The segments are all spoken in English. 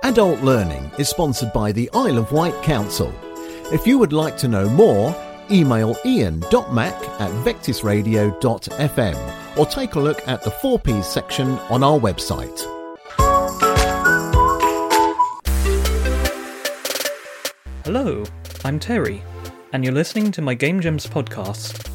Adult Learning is sponsored by the Isle of Wight Council. If you would like to know more, email ian.mac@vectisradio.fm or take a look at the 4Ps section on our website. Hello, I'm Terry, and you're listening to my Game Gems podcast.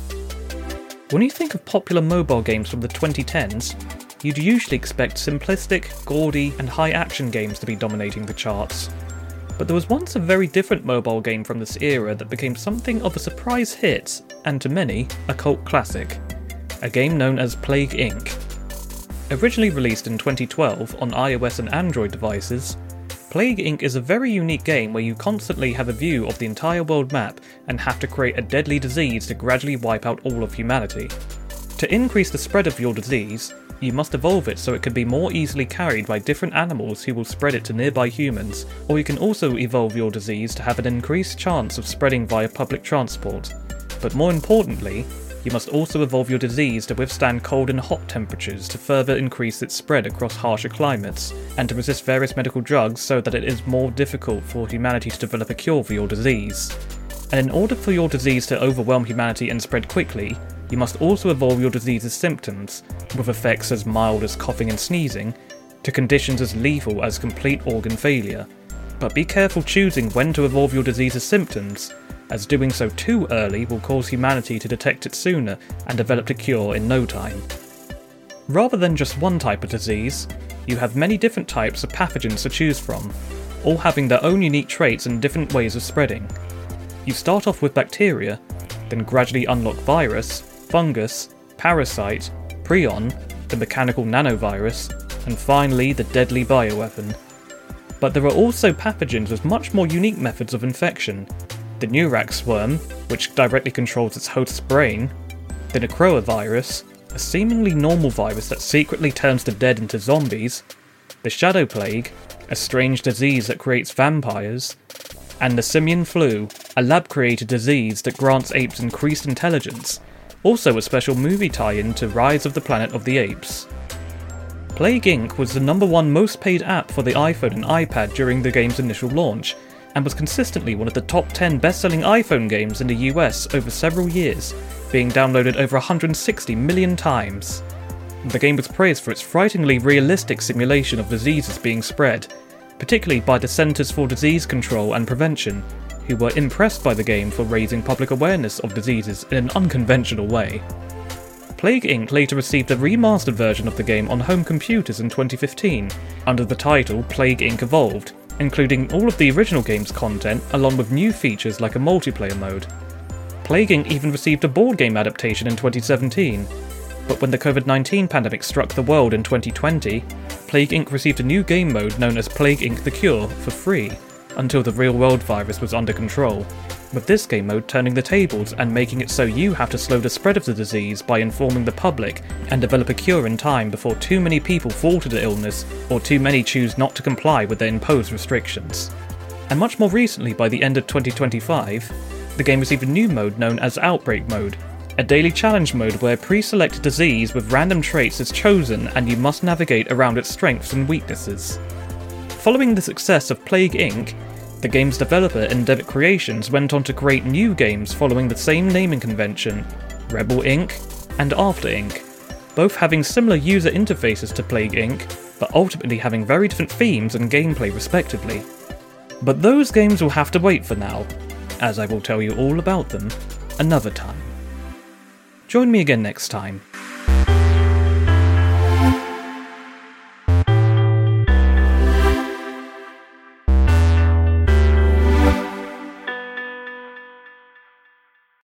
When you think of popular mobile games from the 2010s, you'd usually expect simplistic, gaudy, and high-action games to be dominating the charts. But there was once a very different mobile game from this era that became something of a surprise hit, and to many, a cult classic. A game known as Plague Inc. Originally released in 2012 on iOS and Android devices, Plague Inc. is a very unique game where you constantly have a view of the entire world map and have to create a deadly disease to gradually wipe out all of humanity. To increase the spread of your disease, you must evolve it so it can be more easily carried by different animals who will spread it to nearby humans, or you can also evolve your disease to have an increased chance of spreading via public transport. But more importantly, you must also evolve your disease to withstand cold and hot temperatures to further increase its spread across harsher climates, and to resist various medical drugs so that it is more difficult for humanity to develop a cure for your disease. And in order for your disease to overwhelm humanity and spread quickly, you must also evolve your disease's symptoms, with effects as mild as coughing and sneezing, to conditions as lethal as complete organ failure. But be careful choosing when to evolve your disease's symptoms, as doing so too early will cause humanity to detect it sooner and develop a cure in no time. Rather than just one type of disease, you have many different types of pathogens to choose from, all having their own unique traits and different ways of spreading. You start off with bacteria, then gradually unlock virus, fungus, parasite, prion, the mechanical nanovirus, and finally the deadly bioweapon. But there are also pathogens with much more unique methods of infection. The Neurax worm, which directly controls its host's brain, the Necroa virus, a seemingly normal virus that secretly turns the dead into zombies, the Shadow Plague, a strange disease that creates vampires, and the Simian Flu, a lab-created disease that grants apes increased intelligence, also a special movie tie-in to Rise of the Planet of the Apes. Plague Inc. was the #1 most paid app for the iPhone and iPad during the game's initial launch, and was consistently one of the top 10 best-selling iPhone games in the US over several years, being downloaded over 160 million times. The game was praised for its frighteningly realistic simulation of diseases being spread, particularly by the Centers for Disease Control and Prevention, who were impressed by the game for raising public awareness of diseases in an unconventional way. Plague Inc. later received a remastered version of the game on home computers in 2015, under the title Plague Inc. Evolved, including all of the original game's content along with new features like a multiplayer mode. Plague Inc. even received a board game adaptation in 2017, but when the COVID-19 pandemic struck the world in 2020, Plague Inc. received a new game mode known as Plague Inc. The Cure for free, until the real-world virus was under control, with this game mode turning the tables and making it so you have to slow the spread of the disease by informing the public and develop a cure in time before too many people fall to the illness or too many choose not to comply with the imposed restrictions. And much more recently, by the end of 2025, the game received a new mode known as Outbreak Mode, a daily challenge mode where a pre-selected disease with random traits is chosen and you must navigate around its strengths and weaknesses. Following the success of Plague Inc., the game's developer Endeavor Creations went on to create new games following the same naming convention, Rebel Inc. and After Inc., both having similar user interfaces to Plague Inc., but ultimately having very different themes and gameplay respectively. But those games will have to wait for now, as I will tell you all about them another time. Join me again next time